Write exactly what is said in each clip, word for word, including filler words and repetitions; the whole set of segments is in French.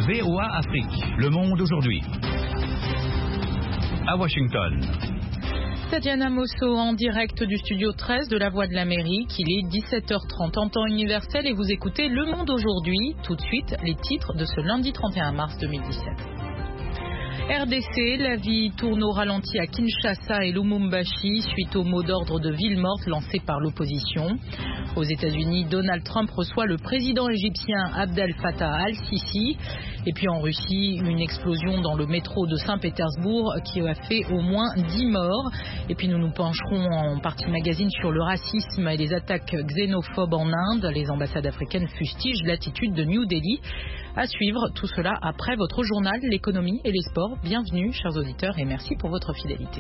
V O A Afrique, Le Monde aujourd'hui. À Washington. Tatiana Mosso en direct du studio treize de la Voix de l'Amérique. Il est dix-sept heures trente en temps universel et vous écoutez Le Monde aujourd'hui. Tout de suite, les titres de ce lundi trente et un mars deux mille dix-sept. R D C, la vie tourne au ralenti à Kinshasa et Lubumbashi suite au mot d'ordre de ville morte lancé par l'opposition. Aux États-Unis, Donald Trump reçoit le président égyptien Abdel Fattah al-Sisi. Et puis en Russie, une explosion dans le métro de Saint-Pétersbourg qui a fait au moins dix morts. Et puis nous nous pencherons en partie magazine sur le racisme et les attaques xénophobes en Inde. Les ambassades africaines fustigent l'attitude de New Delhi. À suivre, tout cela après votre journal, l'économie et les sports. Bienvenue, chers auditeurs, et merci pour votre fidélité.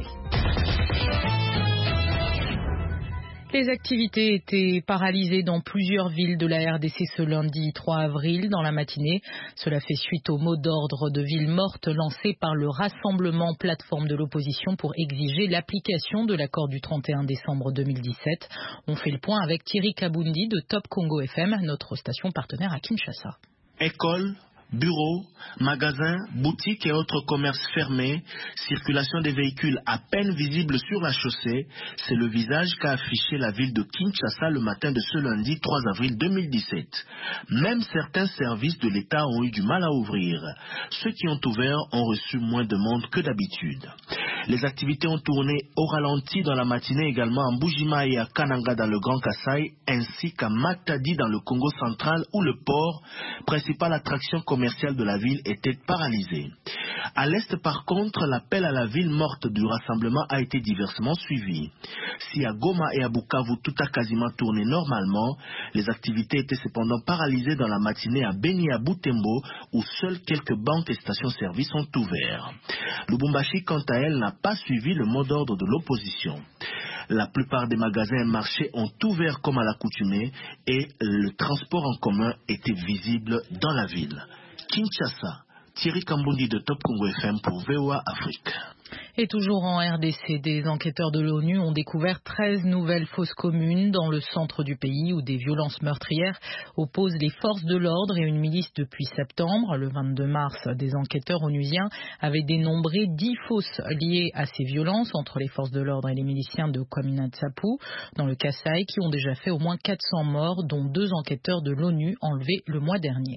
Les activités étaient paralysées dans plusieurs villes de la R D C ce lundi trois avril dans la matinée. Cela fait suite au mot d'ordre de ville morte lancé par le Rassemblement plateforme de l'opposition pour exiger l'application de l'accord du trente et un décembre deux mille dix-sept. On fait le point avec Thierry Kabundi de Top Congo F M, notre station partenaire à Kinshasa. École, bureaux, magasins, boutiques et autres commerces fermés, circulation des véhicules à peine visibles sur la chaussée, c'est le visage qu'a affiché la ville de Kinshasa le matin de ce lundi trois avril deux mille dix-sept. Même certains services de l'État ont eu du mal à ouvrir. Ceux qui ont ouvert ont reçu moins de monde que d'habitude. Les activités ont tourné au ralenti dans la matinée également à Mbujima et à Kananga dans le Grand Kasaï, ainsi qu'à Matadi dans le Congo central où le port, principale attraction commerciale de la ville, était paralysé. À l'est par contre, l'appel à la ville morte du rassemblement a été diversement suivi. Si à Goma et à Bukavu tout a quasiment tourné normalement, les activités étaient cependant paralysées dans la matinée à Beni et à Butembo où seules quelques banques et stations-service ont ouvert. Lubumbashi, quant à elle, n'a pas suivi le mot d'ordre de l'opposition. La plupart des magasins et marchés ont ouvert comme à l'accoutumée et le transport en commun était visible dans la ville. Kinshasa, Thierry Kambundi de Top Congo F M pour V O A Afrique. Et toujours en R D C, des enquêteurs de l'ONU ont découvert treize nouvelles fosses communes dans le centre du pays où des violences meurtrières opposent les forces de l'ordre et une milice depuis septembre. Le vingt-deux mars, des enquêteurs onusiens avaient dénombré dix fosses liées à ces violences entre les forces de l'ordre et les miliciens de Kwamina Nsapu dans le Kasaï qui ont déjà fait au moins quatre cents morts, dont deux enquêteurs de l'ONU enlevés le mois dernier.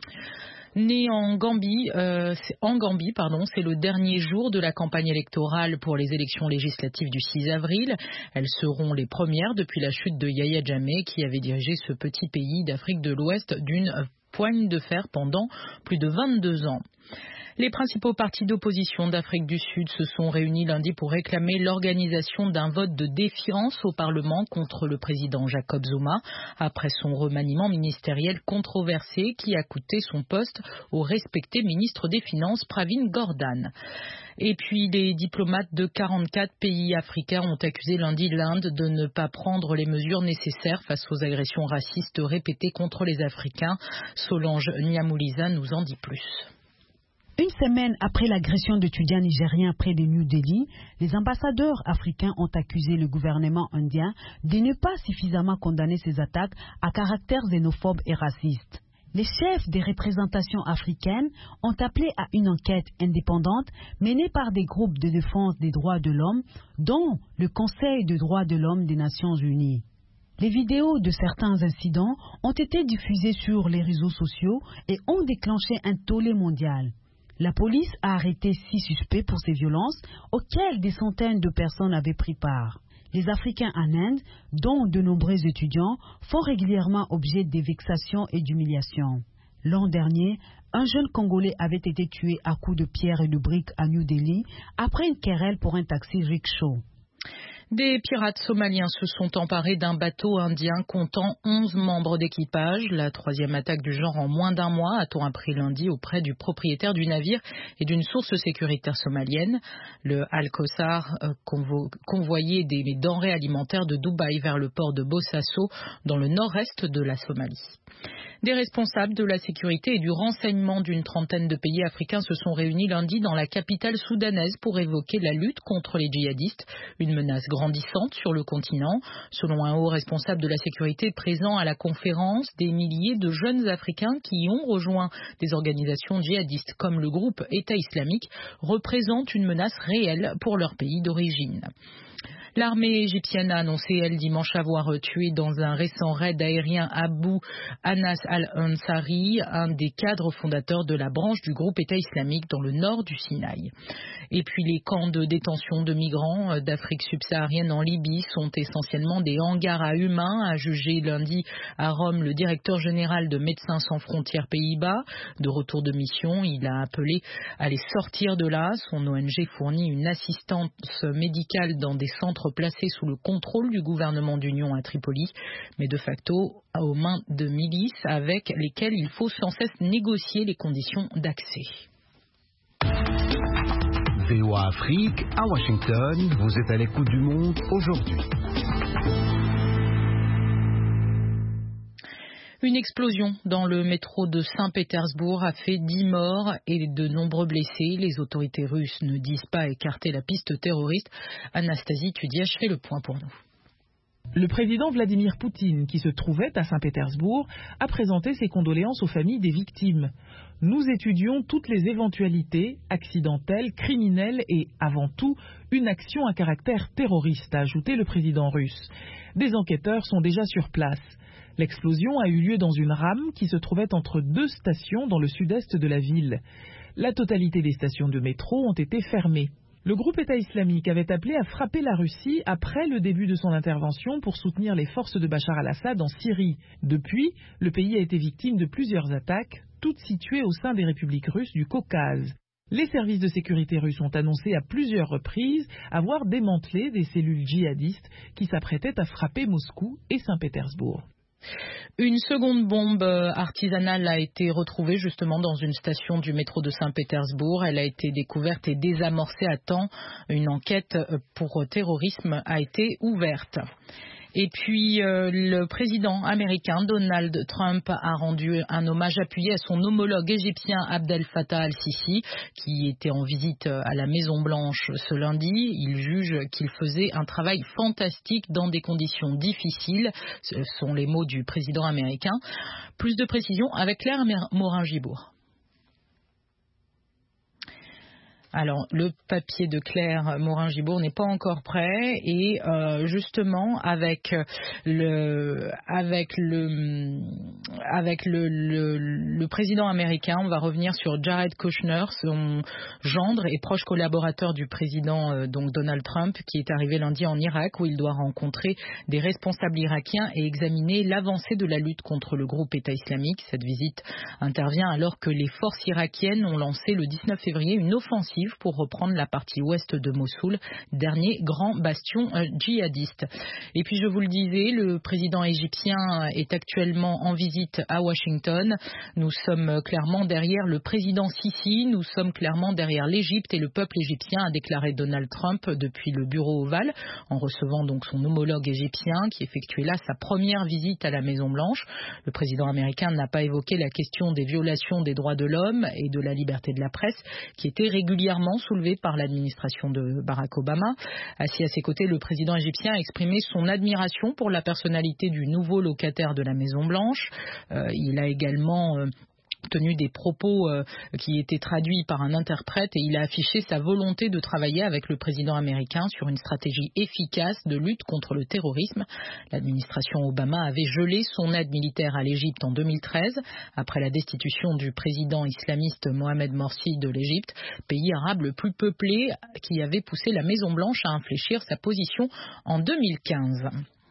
Né en Gambie, euh, en Gambie, pardon, c'est le dernier jour de la campagne électorale pour les élections législatives du six avril. Elles seront les premières depuis la chute de Yahya Jammeh qui avait dirigé ce petit pays d'Afrique de l'Ouest d'une poigne de fer pendant plus de vingt-deux ans. Les principaux partis d'opposition d'Afrique du Sud se sont réunis lundi pour réclamer l'organisation d'un vote de défiance au Parlement contre le président Jacob Zuma après son remaniement ministériel controversé qui a coûté son poste au respecté ministre des Finances Pravin Gordhan. Et puis les diplomates de quarante-quatre pays africains ont accusé lundi l'Inde de ne pas prendre les mesures nécessaires face aux agressions racistes répétées contre les Africains. Solange Nyamouliza nous en dit plus. Une semaine après l'agression d'étudiants nigériens près de New Delhi, les ambassadeurs africains ont accusé le gouvernement indien de ne pas suffisamment condamner ces attaques à caractère xénophobe et raciste. Les chefs des représentations africaines ont appelé à une enquête indépendante menée par des groupes de défense des droits de l'homme, dont le Conseil des droits de l'homme des Nations Unies. Les vidéos de certains incidents ont été diffusées sur les réseaux sociaux et ont déclenché un tollé mondial. La police a arrêté six suspects pour ces violences auxquelles des centaines de personnes avaient pris part. Les Africains en Inde, dont de nombreux étudiants, font régulièrement objet de vexations et d'humiliations. L'an dernier, un jeune Congolais avait été tué à coups de pierre et de briques à New Delhi après une querelle pour un taxi rickshaw. Des pirates somaliens se sont emparés d'un bateau indien comptant onze membres d'équipage. La troisième attaque du genre en moins d'un mois, a-t-on appris lundi auprès du propriétaire du navire et d'une source sécuritaire somalienne. Le Al-Kawthar euh, convo- convoyait des denrées alimentaires de Dubaï vers le port de Bosaso, dans le nord-est de la Somalie. Des responsables de la sécurité et du renseignement d'une trentaine de pays africains se sont réunis lundi dans la capitale soudanaise pour évoquer la lutte contre les djihadistes, une menace grandissante sur le continent. Selon un haut responsable de la sécurité présent à la conférence, des milliers de jeunes Africains qui ont rejoint des organisations djihadistes comme le groupe État islamique représentent une menace réelle pour leur pays d'origine. L'armée égyptienne a annoncé, elle, dimanche avoir tué dans un récent raid aérien Abu Anas al-Ansari, un des cadres fondateurs de la branche du groupe État islamique dans le nord du Sinaï. Et puis les camps de détention de migrants d'Afrique subsaharienne en Libye sont essentiellement des hangars à humains, a jugé lundi à Rome le directeur général de Médecins sans frontières Pays-Bas. De retour de mission, il a appelé à les sortir de là. Son O N G fournit une assistance médicale dans des centres placés sous le contrôle du gouvernement d'union à Tripoli, mais de facto aux mains de milices avec lesquelles il faut sans cesse négocier les conditions d'accès. V O A Afrique, à Washington, vous êtes à l'écoute du monde aujourd'hui. Une explosion dans le métro de Saint-Pétersbourg a fait dix morts et de nombreux blessés. Les autorités russes ne disent pas écarter la piste terroriste. Anastasie Tudiach fait le point pour nous. Le président Vladimir Poutine, qui se trouvait à Saint-Pétersbourg, a présenté ses condoléances aux familles des victimes. Nous étudions toutes les éventualités, accidentelles, criminelles et, avant tout, une action à caractère terroriste, a ajouté le président russe. Des enquêteurs sont déjà sur place. L'explosion a eu lieu dans une rame qui se trouvait entre deux stations dans le sud-est de la ville. La totalité des stations de métro ont été fermées. Le groupe État islamique avait appelé à frapper la Russie après le début de son intervention pour soutenir les forces de Bachar al-Assad en Syrie. Depuis, le pays a été victime de plusieurs attaques, toutes situées au sein des républiques russes du Caucase. Les services de sécurité russes ont annoncé à plusieurs reprises avoir démantelé des cellules djihadistes qui s'apprêtaient à frapper Moscou et Saint-Pétersbourg. Une seconde bombe artisanale a été retrouvée justement dans une station du métro de Saint-Pétersbourg. Elle a été découverte et désamorcée à temps. Une enquête pour terrorisme a été ouverte. Et puis, euh, le président américain Donald Trump a rendu un hommage appuyé à son homologue égyptien Abdel Fattah al-Sisi, qui était en visite à la Maison-Blanche ce lundi. Il juge qu'il faisait un travail fantastique dans des conditions difficiles. Ce sont les mots du président américain. Plus de précisions avec Claire Morin-Gibour. Alors, le papier de Claire Morin-Gibour n'est pas encore prêt et euh, justement avec le avec le avec le, le le président américain, on va revenir sur Jared Kushner, son gendre et proche collaborateur du président euh, donc Donald Trump, qui est arrivé lundi en Irak où il doit rencontrer des responsables irakiens et examiner l'avancée de la lutte contre le groupe État islamique. Cette visite intervient alors que les forces irakiennes ont lancé le dix-neuf février une offensive pour reprendre la partie ouest de Mossoul, dernier grand bastion euh, djihadiste. Et puis je vous le disais, le président égyptien est actuellement en visite à Washington. Nous sommes clairement derrière le président Sisi, nous sommes clairement derrière l'Égypte et le peuple égyptien, a déclaré Donald Trump depuis le bureau ovale, en recevant donc son homologue égyptien qui effectuait là sa première visite à la Maison-Blanche. Le président américain n'a pas évoqué la question des violations des droits de l'homme et de la liberté de la presse qui était régulièrement soulevé par l'administration de Barack Obama. Assis à ses côtés, le président égyptien a exprimé son admiration pour la personnalité du nouveau locataire de la Maison-Blanche. Euh, il a également euh, tenu des propos euh, qui étaient traduits par un interprète et il a affiché sa volonté de travailler avec le président américain sur une stratégie efficace de lutte contre le terrorisme. L'administration Obama avait gelé son aide militaire à l'Égypte en deux mille treize après la destitution du président islamiste Mohamed Morsi de l'Égypte, pays arabe le plus peuplé qui avait poussé la Maison-Blanche à infléchir sa position en deux mille quinze.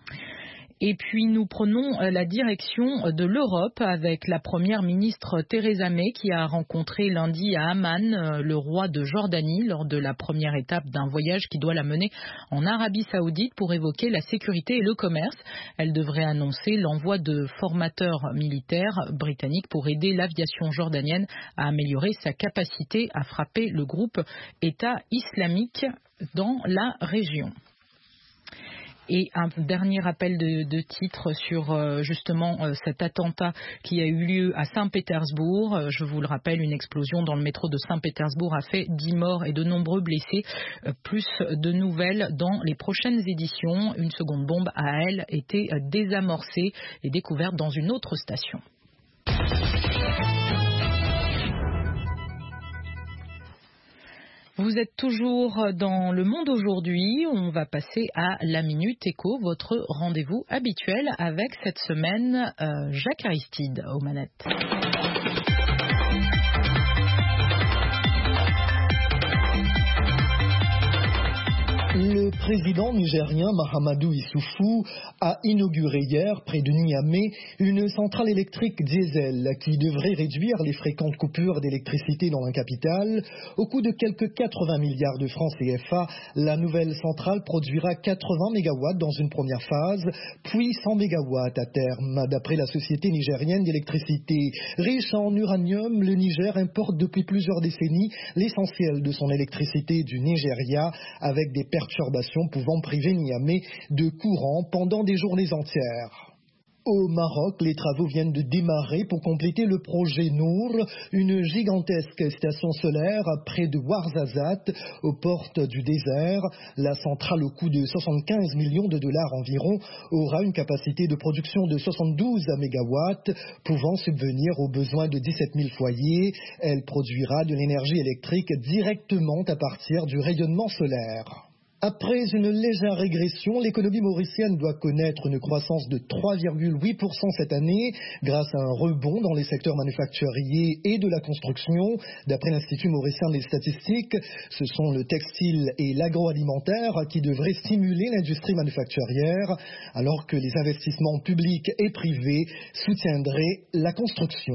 Et puis nous prenons la direction de l'Europe avec la première ministre Theresa May qui a rencontré lundi à Amman le roi de Jordanie lors de la première étape d'un voyage qui doit la mener en Arabie Saoudite pour évoquer la sécurité et le commerce. Elle devrait annoncer l'envoi de formateurs militaires britanniques pour aider l'aviation jordanienne à améliorer sa capacité à frapper le groupe État islamique dans la région. Et un dernier rappel de, de titre sur euh, justement euh, cet attentat qui a eu lieu à Saint-Pétersbourg. Euh, je vous le rappelle, une explosion dans le métro de Saint-Pétersbourg a fait dix morts et de nombreux blessés. Euh, plus de nouvelles dans les prochaines éditions. Une seconde bombe a, elle, été désamorcée et découverte dans une autre station. Vous êtes toujours dans Le Monde aujourd'hui. On va passer à la Minute Éco, votre rendez-vous habituel avec cette semaine euh, Jacques Aristide aux manettes. Le président nigérien Mahamadou Issoufou a inauguré hier, près de Niamey, une centrale électrique diesel qui devrait réduire les fréquentes coupures d'électricité dans la capitale. Au coût de quelques quatre-vingts milliards de francs C F A, la nouvelle centrale produira quatre-vingts mégawatts dans une première phase, puis cent mégawatts à terme. D'après la Société nigérienne d'électricité, riche en uranium, le Niger importe depuis plusieurs décennies l'essentiel de son électricité du Nigeria, avec des perturbations pouvant priver Niamey de courant pendant des journées entières. Au Maroc, les travaux viennent de démarrer pour compléter le projet Nour, une gigantesque station solaire près de Ouarzazate, aux portes du désert. La centrale, au coût de soixante-quinze millions de dollars environ, aura une capacité de production de soixante-douze mégawatts, pouvant subvenir aux besoins de dix-sept mille foyers. Elle produira de l'énergie électrique directement à partir du rayonnement solaire. Après une légère régression, l'économie mauricienne doit connaître une croissance de trois virgule huit pour cent cette année, grâce à un rebond dans les secteurs manufacturiers et de la construction. D'après l'Institut mauricien des statistiques, ce sont le textile et l'agroalimentaire qui devraient stimuler l'industrie manufacturière, alors que les investissements publics et privés soutiendraient la construction.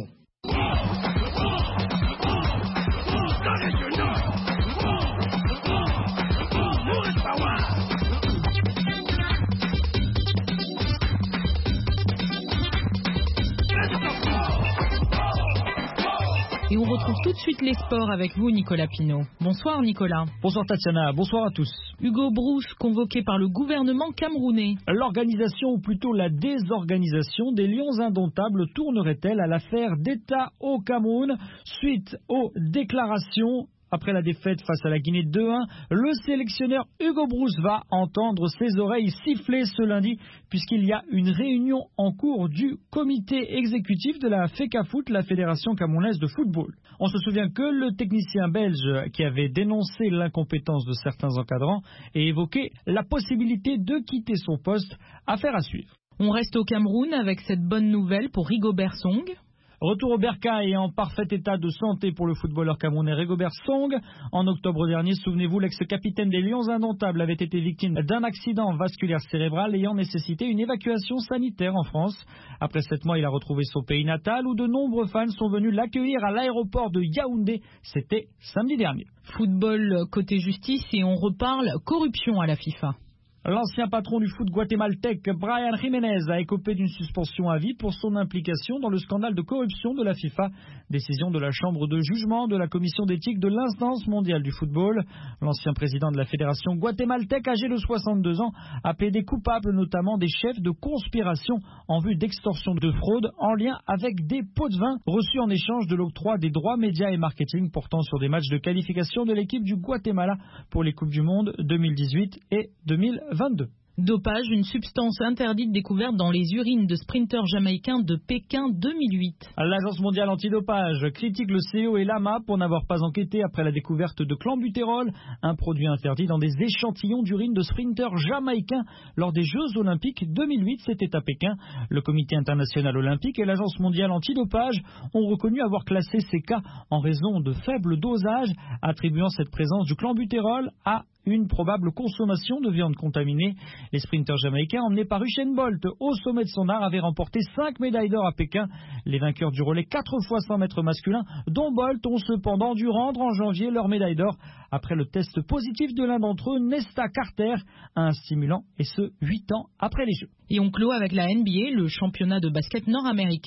Et on retrouve tout de suite les sports avec vous, Nicolas Pinault. Bonsoir, Nicolas. Bonsoir, Tatiana. Bonsoir à tous. Hugo Broos, convoqué par le gouvernement camerounais. L'organisation, ou plutôt la désorganisation des Lions indomptables tournerait-elle à l'affaire d'État au Cameroun suite aux déclarations? Après la défaite face à la Guinée deux un, le sélectionneur Hugo Broos va entendre ses oreilles siffler ce lundi puisqu'il y a une réunion en cours du comité exécutif de la FECAFOOT, la Fédération camerounaise de football. On se souvient que le technicien belge qui avait dénoncé l'incompétence de certains encadrants et évoqué la possibilité de quitter son poste, affaire à suivre. On reste au Cameroun avec cette bonne nouvelle pour Rigobert Song. Retour au bercail et en parfait état de santé pour le footballeur camerounais Rigobert Song. En octobre dernier, souvenez-vous, l'ex-capitaine des Lions indomptables avait été victime d'un accident vasculaire cérébral ayant nécessité une évacuation sanitaire en France. Après sept mois, il a retrouvé son pays natal où de nombreux fans sont venus l'accueillir à l'aéroport de Yaoundé. C'était samedi dernier. Football côté justice et on reparle corruption à la FIFA. L'ancien patron du foot guatémaltèque, Brian Jiménez, a écopé d'une suspension à vie pour son implication dans le scandale de corruption de la FIFA. Décision de la chambre de jugement de la commission d'éthique de l'instance mondiale du football. L'ancien président de la fédération guatémaltèque, âgé de soixante-deux ans, a plaidé coupable notamment des chefs de conspiration en vue d'extorsion de fraude en lien avec des pots de vin reçus en échange de l'octroi des droits médias et marketing portant sur des matchs de qualification de l'équipe du Guatemala pour les Coupes du Monde deux mille dix-huit et deux mille vingt-deux. Dopage, une substance interdite découverte dans les urines de sprinteurs jamaïcains de Pékin deux mille huit. L'Agence mondiale antidopage critique le C O et l'A M A pour n'avoir pas enquêté après la découverte de clenbutérol, un produit interdit dans des échantillons d'urine de sprinteurs jamaïcains lors des Jeux Olympiques deux mille huit, c'était à Pékin. Le Comité international olympique et l'Agence mondiale antidopage ont reconnu avoir classé ces cas en raison de faibles dosages, attribuant cette présence du clenbutérol à une probable consommation de viande contaminée. Les sprinteurs jamaïcains emmenés par Usain Bolt au sommet de son art avaient remporté cinq médailles d'or à Pékin. Les vainqueurs du relais quatre fois cent mètres masculin, dont Bolt, ont cependant dû rendre en janvier leur médaille d'or après le test positif de l'un d'entre eux, Nesta Carter, un stimulant, et ce, huit ans après les Jeux. Et on clôt avec la N B A, le championnat de basket nord-américain.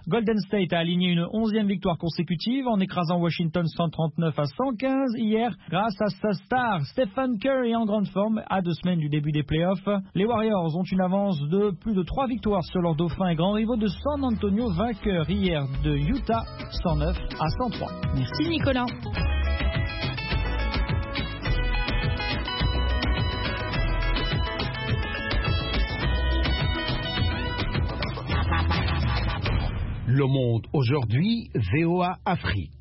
Golden State a aligné une onzième victoire consécutive en écrasant Washington cent trente-neuf à cent quinze hier grâce à sa star Stephen Curry en grande forme à deux semaines du début des playoffs. Les Warriors ont une avance de plus de trois victoires sur leurs dauphins et grands rivaux de San Antonio, vainqueur hier de Utah cent neuf à cent trois. Merci Nicolas. Le Monde aujourd'hui, V O A Afrique.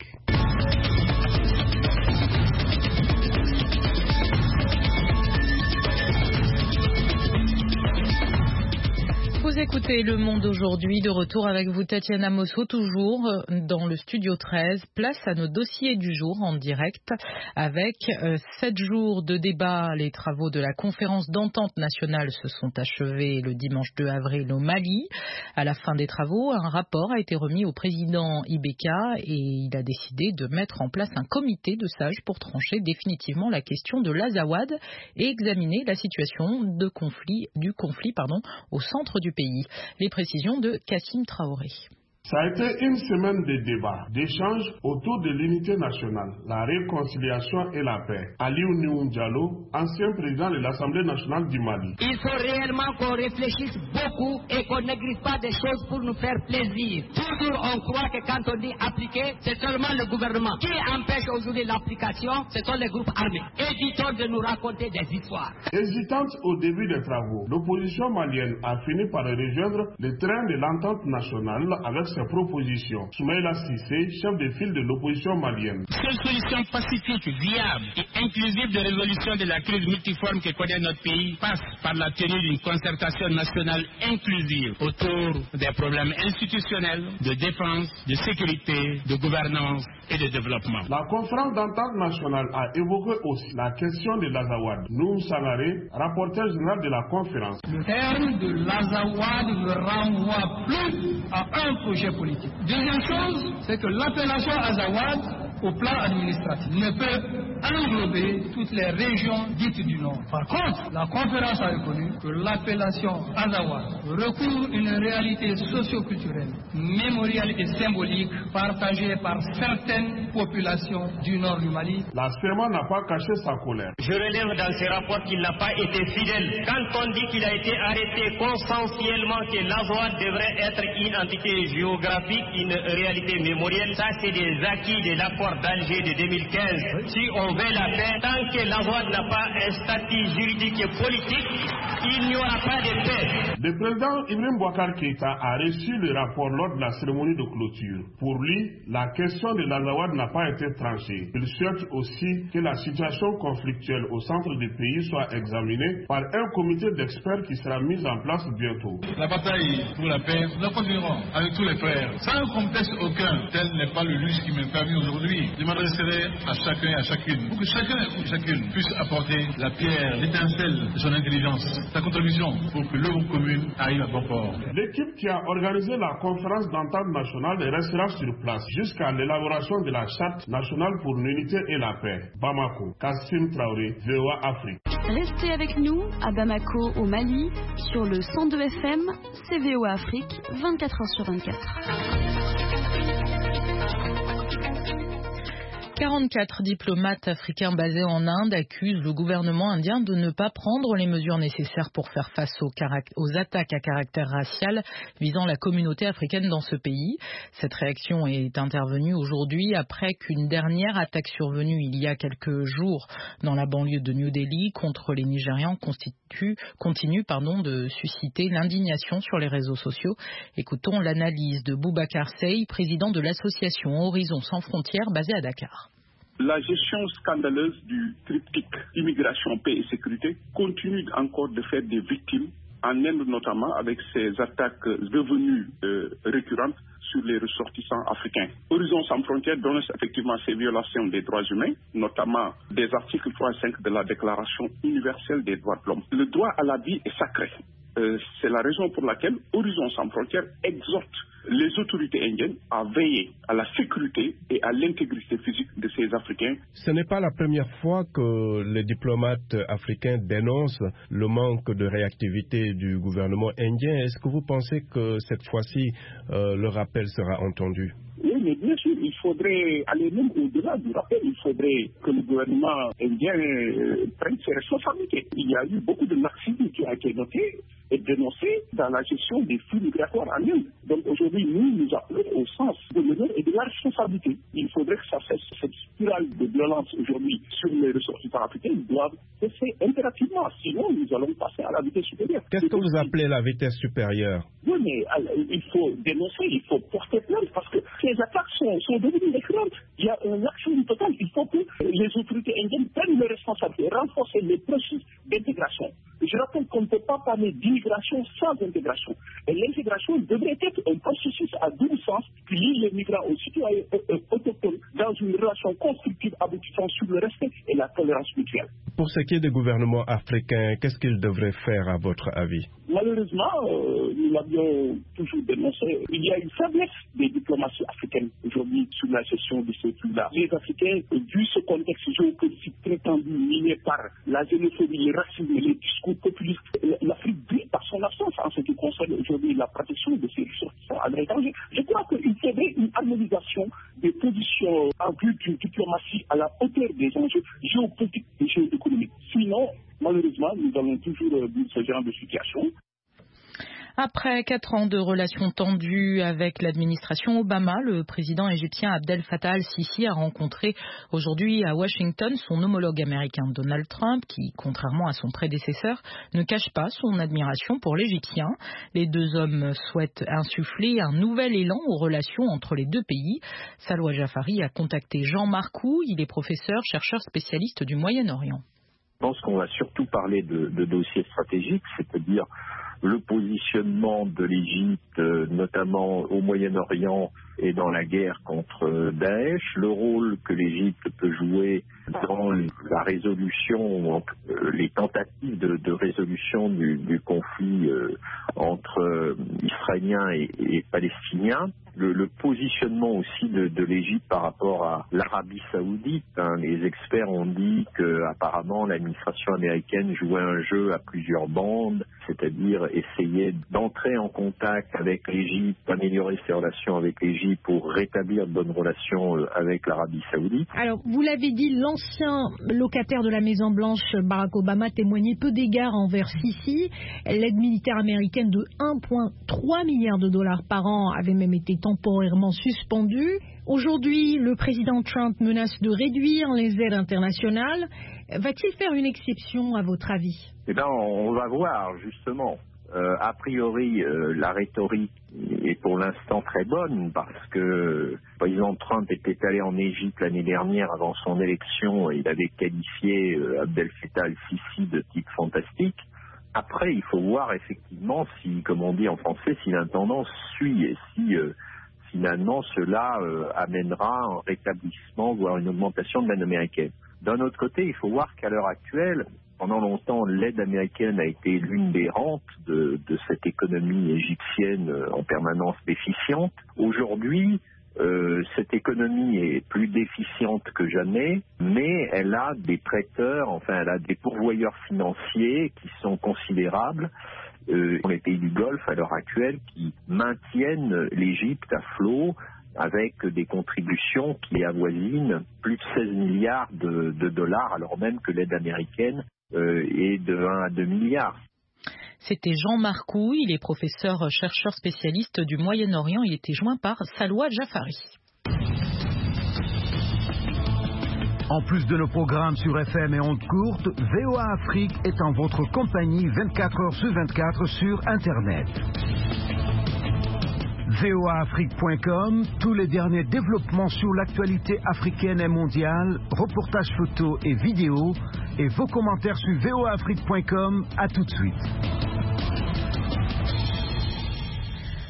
Vous écoutez Le Monde aujourd'hui, de retour avec vous Tatiana Mosso, toujours dans le studio treize. Place à nos dossiers du jour en direct avec euh, sept jours de débat. Les travaux de la conférence d'entente nationale se sont achevés le dimanche deux avril au Mali. À la fin des travaux, un rapport a été remis au président Ibeka et il a décidé de mettre en place un comité de sages pour trancher définitivement la question de l'Azawad et examiner la situation de conflit, du conflit pardon, au centre du pays. Les précisions de Kassim Traoré. Ça a été une semaine de débats, d'échanges autour de l'unité nationale, la réconciliation et la paix. Aliou Nioun Diallo, ancien président de l'Assemblée nationale du Mali. Il faut réellement qu'on réfléchisse beaucoup et qu'on n'écrive pas des choses pour nous faire plaisir. Toujours on croit que quand on dit appliquer, c'est seulement le gouvernement. Qui empêche aujourd'hui l'application, ce sont les groupes armés. Évitons de nous raconter des histoires. Hésitante au début des travaux, l'opposition malienne a fini par rejoindre le train de l'entente nationale avec ses propositions. Soumaïla Sissé, chef de file de l'opposition malienne. Seule solution pacifique, viable et inclusive de résolution de la crise multiforme que connaît notre pays passe par la tenue d'une concertation nationale inclusive autour des problèmes institutionnels, de défense, de sécurité, de gouvernance et de développement. La conférence d'entente nationale a évoqué aussi la question de l'Azawad. Noum Sangaré, rapporteur général de la conférence. Le terme de l'Azawad ne renvoie plus à un projet politique. Deuxième chose, c'est que l'appellation Azawad, au plan administratif, ne peut englober toutes les régions dites du Nord. Par contre, la conférence a reconnu que l'appellation Azawad recouvre une réalité socio-culturelle, mémorielle et symbolique partagée par certaines populations du nord du Mali. La C E M A n'a pas caché sa colère. Je relève dans ce rapport qu'il n'a pas été fidèle. Quand on dit qu'il a été arrêté consensuellement que l'Azawad devrait être une entité géographique, une réalité mémorielle, ça c'est des acquis de l'accord d'Alger de deux mille quinze. Si on veut la paix, tant que l'Azawad n'a pas un statut juridique et politique, il n'y aura pas de paix. Le président Ibrahim Boubacar Keïta a reçu le rapport lors de la cérémonie de clôture. Pour lui, la question de l'Azawad n'a pas été tranchée. Il souhaite aussi que la situation conflictuelle au centre du pays soit examinée par un comité d'experts qui sera mis en place bientôt. La bataille pour la paix, nous la continuerons avec tous les frères, sans complexe aucun. Tel n'est pas le luxe qui m'est permis aujourd'hui. Je m'adresserai à chacun et à chacune pour que chacun et chacune puisse apporter la pierre, l'étincelle de son intelligence, sa contribution pour que l'œuvre commune arrive à bon port. L'équipe qui a organisé la conférence d'entente nationale restera sur place jusqu'à l'élaboration de la charte nationale pour l'unité et la paix. Bamako, Kassim Traoré, V O A Afrique. Restez avec nous à Bamako au Mali sur le cent deux F M, c'est V O A Afrique, vingt-quatre heures sur vingt-quatre. quarante-quatre diplomates africains basés en Inde accusent le gouvernement indien de ne pas prendre les mesures nécessaires pour faire face aux, aux attaques à caractère racial visant la communauté africaine dans ce pays. Cette réaction est intervenue aujourd'hui après qu'une dernière attaque survenue il y a quelques jours dans la banlieue de New Delhi contre les Nigérians constitue, continue pardon, de susciter l'indignation sur les réseaux sociaux. Écoutons l'analyse de Boubacar Sey, président de l'association Horizon Sans Frontières basée à Dakar. La gestion scandaleuse du triptyque immigration, paix et sécurité continue encore de faire des victimes, en Inde notamment, avec ces attaques devenues euh, récurrentes sur les ressortissants africains. Horizon Sans Frontières dénonce effectivement ces violations des droits humains, notamment des articles trois et cinq de la Déclaration universelle des droits de l'homme. Le droit à la vie est sacré. Euh, c'est la raison pour laquelle Horizon Sans Frontières exhorte les autorités indiennes à veiller à la sécurité et à l'intégrité physique de ces Africains. Ce n'est pas la première fois que les diplomates africains dénoncent le manque de réactivité du gouvernement indien. Est-ce que vous pensez que cette fois-ci, euh, le rappel sera entendu? Oui, mais bien sûr, il faudrait aller même au-delà du rappel. Il faudrait que le gouvernement indien euh, prenne ses responsabilités. Il y a eu beaucoup de laxisme qui a été noté et dénoncé dans la gestion des flux migratoires en Inde. Donc aujourd'hui, nous nous appelons au sens de l'honneur et de la responsabilité. Il faudrait que ça cesse. Cette spirale de violence aujourd'hui sur les ressortissants africains doivent cesser impérativement. Sinon, nous allons passer à la vitesse supérieure. Qu'est-ce que vous appelez la vitesse supérieure? Oui, mais alors, il faut dénoncer, il faut porter plainte parce que ces attaques sont, sont devenues récurrentes. Il y a un action total. Il faut que les autorités indiennes prennent les responsabilités, renforcer les processus d'intégration. Je rappelle qu'on ne peut pas parler d'immigration sans intégration. Et l'intégration devrait être un processus à double sens qui lie les migrants aux citoyens autochtones dans une relation constructive aboutissant sur le respect et la tolérance mutuelle. Pour ce qui est des gouvernements africains, qu'est-ce qu'ils devraient faire à votre avis? Malheureusement, euh, nous l'avions toujours dénoncé, il y a une faiblesse des diplomaties africaines aujourd'hui sur la gestion de ces flux-là. Les Africains, vu ce contexte géopolitique très tendu, miné par la xénophobie, le racisme, les discours populistes, l'Afrique brille par son absence en ce qui concerne aujourd'hui la protection de ses ressources à l'étranger. Je crois qu'il faudrait une harmonisation des positions en vue d'une diplomatie à la hauteur des enjeux géopolitiques et géoéconomiques. Sinon, malheureusement, nous allons toujours vivre ce genre de situation. Après quatre ans de relations tendues avec l'administration Obama, le président égyptien Abdel Fattah al-Sisi a rencontré aujourd'hui à Washington son homologue américain Donald Trump, qui, contrairement à son prédécesseur, ne cache pas son admiration pour l'Égyptien. Les deux hommes souhaitent insuffler un nouvel élan aux relations entre les deux pays. Salwa Jafari a contacté Jean Marcoux, il est professeur, chercheur spécialiste du Moyen-Orient. Je pense qu'on va surtout parler de, de dossiers stratégiques, c'est-à-dire le positionnement de l'Égypte, notamment au Moyen-Orient et dans la guerre contre Daesh, le rôle que l'Égypte peut jouer dans la résolution, les tentatives de, de résolution du, du conflit entre Israéliens et, et Palestiniens, le, le positionnement aussi de, de l'Égypte par rapport à l'Arabie Saoudite. Hein. Les experts ont dit que apparemment l'administration américaine jouait un jeu à plusieurs bandes, c'est-à-dire essayer d'entrer en contact avec l'Égypte, d'améliorer ses relations avec l'Égypte pour rétablir de bonnes relations avec l'Arabie Saoudite. Alors, vous l'avez dit, l'ancien locataire de la Maison-Blanche, Barack Obama, témoignait peu d'égards envers Sisi. L'aide militaire américaine de un virgule trois milliard de dollars par an avait même été temporairement suspendue. Aujourd'hui, le président Trump menace de réduire les aides internationales. Va-t-il faire une exception, à votre avis? Eh bien, on va voir, justement. Euh, a priori, euh, la rhétorique est pour l'instant très bonne parce que le président Trump était allé en Égypte l'année dernière avant son élection et il avait qualifié euh, Abdel Fattah al-Sisi de type fantastique. Après, il faut voir effectivement si, comme on dit en français, si l'intendance suit et si euh, finalement cela euh, amènera un rétablissement, voire une augmentation de l'aide américaine. D'un autre côté, il faut voir qu'à l'heure actuelle, pendant longtemps, l'aide américaine a été l'une des rentes de, de cette économie égyptienne en permanence déficiente. Aujourd'hui, euh, cette économie est plus déficiente que jamais, mais elle a des prêteurs, enfin elle a des pourvoyeurs financiers qui sont considérables euh, dans les pays du Golfe à l'heure actuelle qui maintiennent l'Égypte à flot avec des contributions qui avoisinent plus de seize milliards de, de dollars alors même que l'aide américaine euh, est de un à deux milliards. C'était Jean Marcoux, il est professeur chercheur spécialiste du Moyen-Orient. Il était joint par Salwa Jafari. En plus de nos programmes sur F M et ondes courtes, V O A Afrique est en votre compagnie vingt-quatre heures sur vingt-quatre sur Internet. V O A Afrique point com, tous les derniers développements sur l'actualité africaine et mondiale, reportages photos et vidéos, et vos commentaires sur V O A Afrique point com. À tout de suite.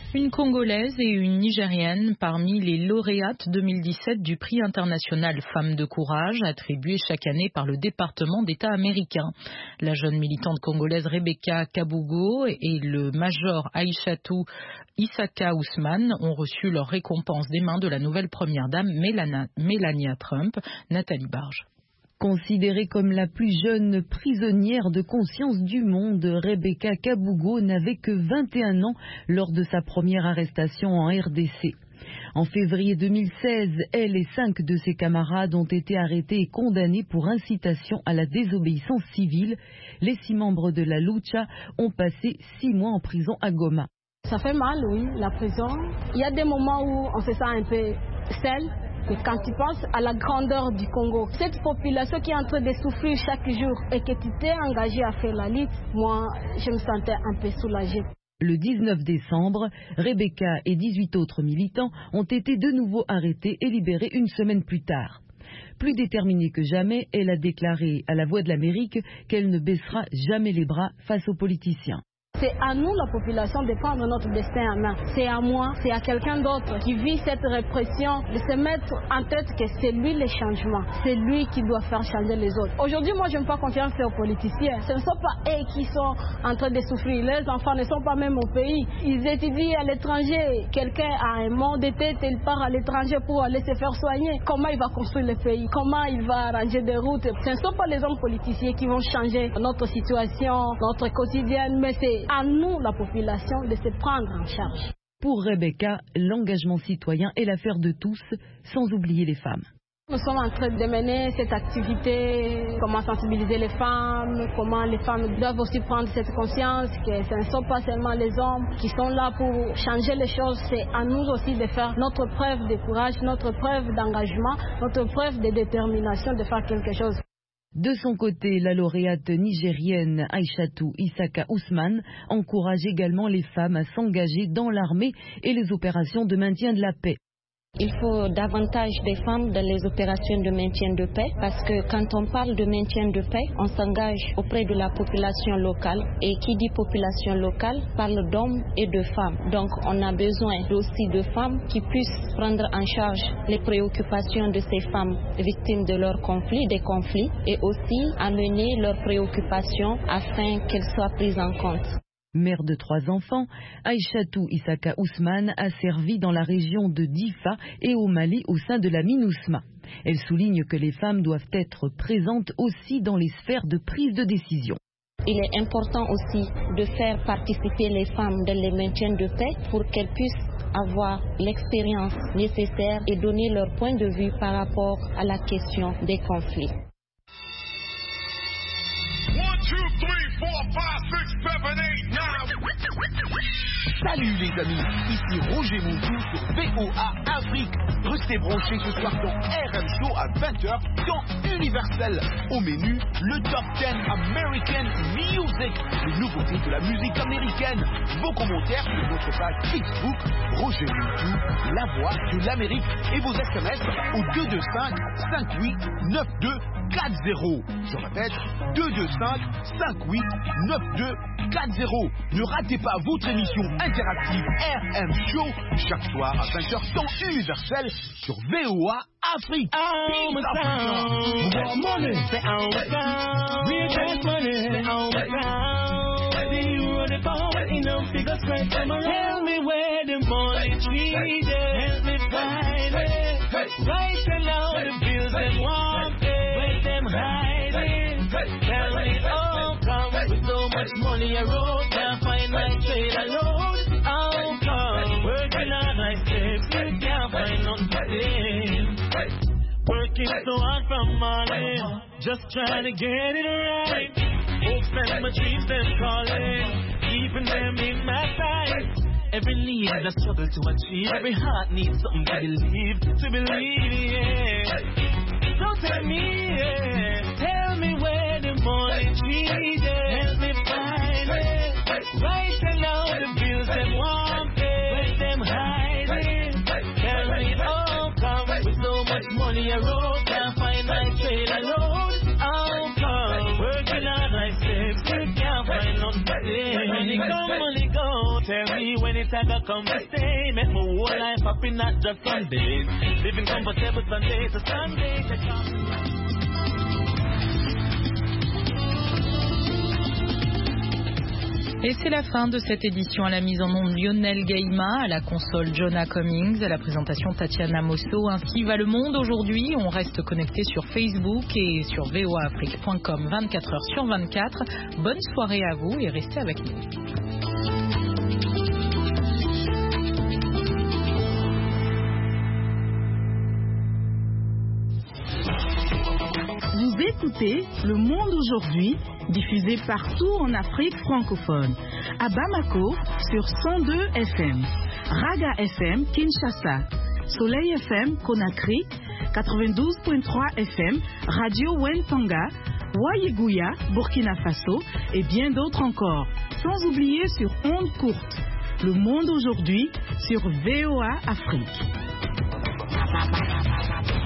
Une Congolaise et une Nigérienne parmi les lauréates deux mille dix-sept du prix international Femmes de courage attribué chaque année par le département d'État américain. La jeune militante congolaise Rebecca Kabugo et le major Aïchatou Isaka Ousmane ont reçu leur récompense des mains de la nouvelle première dame Mélana, Mélania Trump. Nathalie Barge. Considérée comme la plus jeune prisonnière de conscience du monde, Rebecca Kabugo n'avait que vingt et un ans lors de sa première arrestation en R D C. En février deux mille seize, elle et cinq de ses camarades ont été arrêtés et condamnés pour incitation à la désobéissance civile. Les six membres de la Lucha ont passé six mois en prison à Goma. Ça fait mal, oui, la prison. Il y a des moments où on se sent un peu seul. Et quand tu penses à la grandeur du Congo, cette population qui est en train de souffrir chaque jour et que tu t'es engagé à faire la lutte, moi, je me sentais un peu soulagée. Le dix-neuf décembre, Rebecca et dix-huit autres militants ont été de nouveau arrêtés et libérés une semaine plus tard. Plus déterminée que jamais, elle a déclaré à La Voix de l'Amérique qu'elle ne baissera jamais les bras face aux politiciens. C'est à nous, la population, de prendre notre destin en main. C'est à moi, c'est à quelqu'un d'autre qui vit cette répression, de se mettre en tête que c'est lui le changement. C'est lui qui doit faire changer les autres. Aujourd'hui, moi, je n'ai pas confiance aux politiciens. Ce ne sont pas eux qui sont en train de souffrir. Les enfants ne sont pas même au pays. Ils étudient à l'étranger. Quelqu'un a un mot de tête, il part à l'étranger pour aller se faire soigner. Comment il va construire le pays? Comment il va arranger des routes? Ce ne sont pas les hommes politiciens qui vont changer notre situation, notre quotidien, mais c'est à nous, la population, de se prendre en charge. Pour Rebecca, l'engagement citoyen est l'affaire de tous, sans oublier les femmes. Nous sommes en train de mener cette activité, comment sensibiliser les femmes, comment les femmes doivent aussi prendre cette conscience que ce ne sont pas seulement les hommes qui sont là pour changer les choses, c'est à nous aussi de faire notre preuve de courage, notre preuve d'engagement, notre preuve de détermination de faire quelque chose. De son côté, la lauréate nigérienne Aïchatou Isaka Ousmane encourage également les femmes à s'engager dans l'armée et les opérations de maintien de la paix. Il faut davantage de femmes dans les opérations de maintien de paix parce que quand on parle de maintien de paix, on s'engage auprès de la population locale et qui dit population locale parle d'hommes et de femmes. Donc on a besoin aussi de femmes qui puissent prendre en charge les préoccupations de ces femmes victimes de leurs conflits, des conflits et aussi amener leurs préoccupations afin qu'elles soient prises en compte. Mère de trois enfants, Aïchatou Isaka Ousmane a servi dans la région de Difa et au Mali au sein de la MINUSMA. Elle souligne que les femmes doivent être présentes aussi dans les sphères de prise de décision. Il est important aussi de faire participer les femmes dans le maintien de paix pour qu'elles puissent avoir l'expérience nécessaire et donner leur point de vue par rapport à la question des conflits. Salut les amis, ici Roger Montou sur V O A Afrique. Restez branchés ce soir dans R M Show à vingt heures dans Universel. Au menu, le Top dix American Music, les nouveautés de la musique américaine. Vos commentaires sur votre page Facebook, Roger Montou, la voix de l'Amérique, et vos S M S au deux deux cinq, cinq huit neuf deux quatre zéro. Je répète, deux deux cinq, cinq huit neuf deux quatre zéro. Ne ratez pas votre émission interactive R M Show chaque soir à vingt heures temps universel sur V O A Afrique. Tell me where the money treated. Help me find it. Right now the bills them want it. Where them hiding? Tell me oh come with so much money I wrote. Can't find my trade alone. Oh come working on my steps. You can't find nothing. Working so hard from morning, just trying to get it right. Hopes and my dreams them calling, keeping them in my sight. Every need is a struggle to achieve. Every heart needs something to believe, to believe, yeah. So tell me, yeah, tell me where the money treated. Help me find it. Right now the bills them want it, where them hiding. Tell me, oh come with so much money I wrote, can't find my trade alone. Oh come working on my steps, you can't find nothing. Money go, money go. Tell me when it night I got come to stay. Make my whole life happy, not just Sundays. Living comfortable Sunday to Sunday. Et c'est la fin de cette édition. À la mise en onde Lionel Gaïma, à la console Jonah Cummings, à la présentation Tatiana Mosso. Ainsi va le monde aujourd'hui. On reste connecté sur Facebook et sur v o a afrique point com vingt-quatre heures sur vingt-quatre. Bonne soirée à vous et restez avec nous. Vous écoutez Le Monde aujourd'hui, diffusé partout en Afrique francophone. À Bamako, sur cent deux F M. Raga F M, Kinshasa. Soleil F M, Conakry. quatre-vingt-douze virgule trois F M. Radio Wentanga. Wayegouya, Burkina Faso. Et bien d'autres encore. Sans oublier sur ondes courtes. Le Monde aujourd'hui, sur V O A Afrique.